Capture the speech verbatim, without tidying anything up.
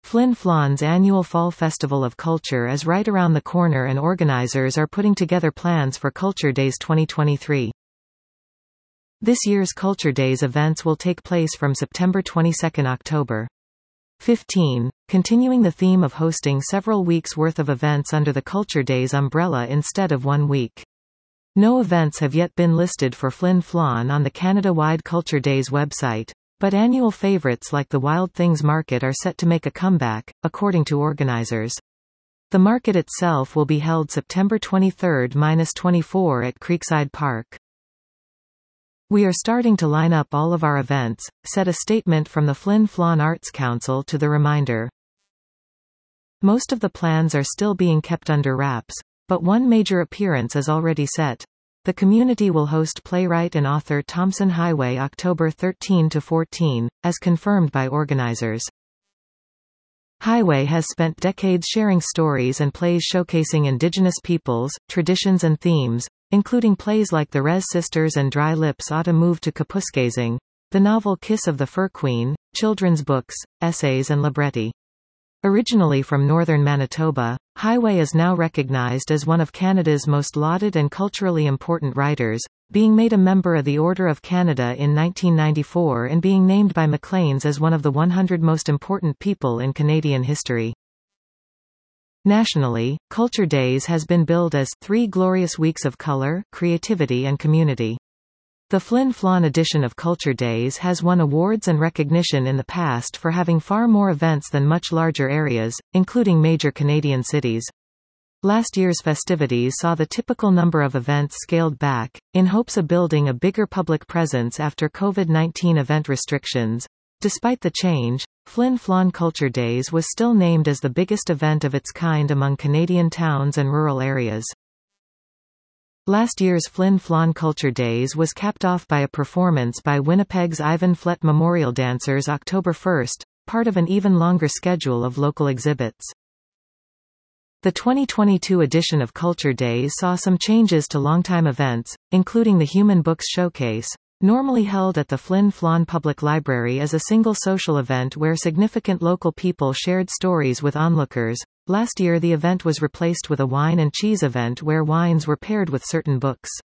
Flin Flon's annual Fall Festival of Culture is right around the corner and organizers are putting together plans for Culture Days twenty twenty-three. This year's Culture Days events will take place from September twenty-second to October fifteenth, continuing the theme of hosting several weeks' worth of events under the Culture Days umbrella instead of one week. No events have yet been listed for Flin Flon on the Canada-wide Culture Days website, but annual favorites like the Wild Things Market are set to make a comeback, according to organizers. The market itself will be held September twenty-third to twenty-fourth at Creekside Park. "We are starting to line up all of our events," said a statement from the Flin Flon Arts Council to the Reminder. Most of the plans are still being kept under wraps, but one major appearance is already set. The community will host playwright and author Thompson Highway October thirteenth to fourteenth, as confirmed by organizers. Highway has spent decades sharing stories and plays showcasing Indigenous peoples, traditions and themes, including plays like The Rez Sisters and Dry Lips Oughta Move to Kapuskasing, the novel Kiss of the Fur Queen, children's books, essays and libretti. Originally from northern Manitoba, Highway is now recognized as one of Canada's most lauded and culturally important writers, being made a member of the Order of Canada in nineteen ninety-four and being named by Maclean's as one of the one hundred most important people in Canadian history. Nationally, Culture Days has been billed as three glorious weeks of color, creativity and community. The Flin Flon edition of Culture Days has won awards and recognition in the past for having far more events than much larger areas, including major Canadian cities. Last year's festivities saw the typical number of events scaled back, in hopes of building a bigger public presence after COVID nineteen event restrictions. Despite the change, Flin Flon Culture Days was still named as the biggest event of its kind among Canadian towns and rural areas. Last year's Flin Flon Culture Days was capped off by a performance by Winnipeg's Ivan Flett Memorial Dancers October first, part of an even longer schedule of local exhibits. The twenty twenty-two edition of Culture Days saw some changes to longtime events, including the Human Books Showcase, normally held at the Flin Flon Public Library as a single social event where significant local people shared stories with onlookers. Last year the event was replaced with a wine and cheese event where wines were paired with certain books.